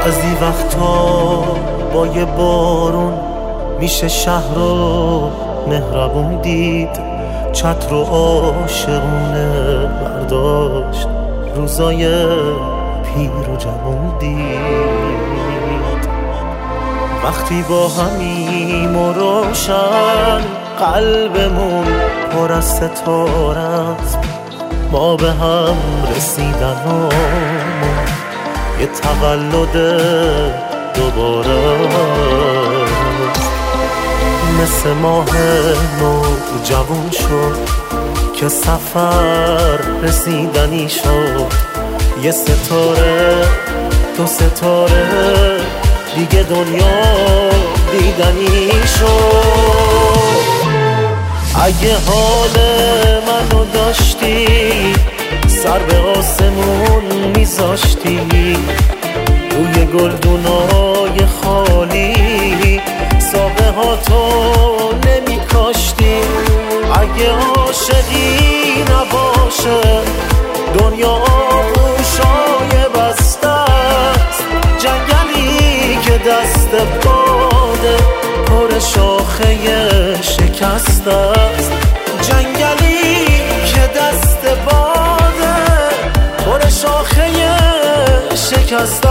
بعضی وقتا با یه بارون میشه شهر رو مهربون دید، چتر و عاشقونه برداشت، روزای پیر و جوون دید. وقتی با همیم و روشن قلبمون پر از ستاره است، ما به هم رسیدنمون یه تولد دوباره است. مثل ماه نو جوون شد که سفر رسیدنی شد، یه ستاره دو ستاره دیگه دنیا دیدنی شد. اگه حال منو داشتی سر به آسمون میذاشتی، روی گلدونای خالی ساقه ها تو نمی کاشتی. اگه عاشقی نباشه دنیا آغوشای بسته است، جنگلی که دست باده پر شاخه شکسته است، جنگلی که دست باده پر شاخه شکسته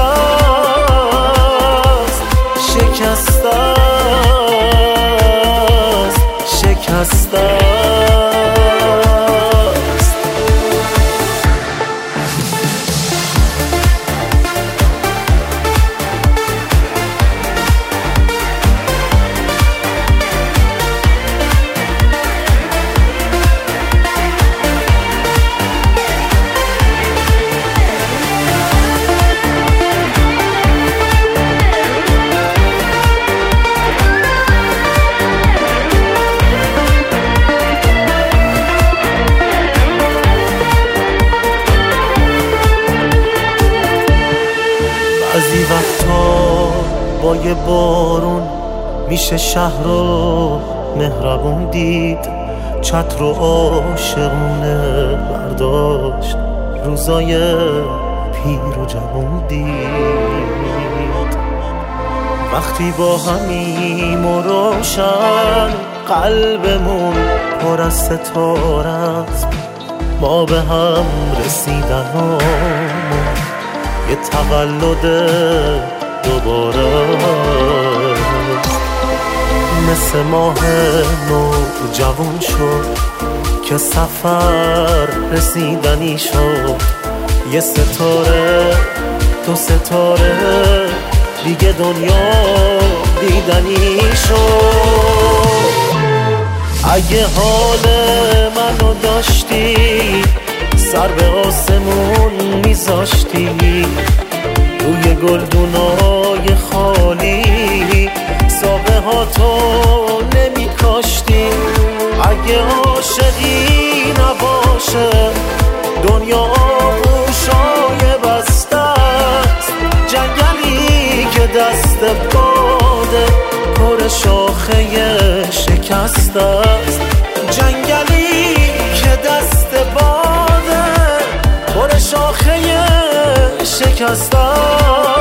است، شکسته است، شکسته است. بعضی وقتا با یه بارون میشه شهر رو مهربون دید، چتر و عاشقونه برداشت، روزای پیر و جوون دید. وقتی با همیم و روشن قلبمون پر از ستاره است، ما به هم رسیدنمون یه تولد دوباره است. مثل ماه نو جوون شد که سفر رسیدنی شد، یه ستاره دو ستاره دیگه دنیا دیدنی شد. اگه حال منو داشتی سر به آسمون میذاشتی، روی گلدونای خالی ساقه ها تو نمی کاشتی. اگه عاشقی نباشه دنیا آغوشای بسته است، جنگلی که دست باده پر شاخه شکسته است، جنگلی که دست باده پر شاخه شکسته است.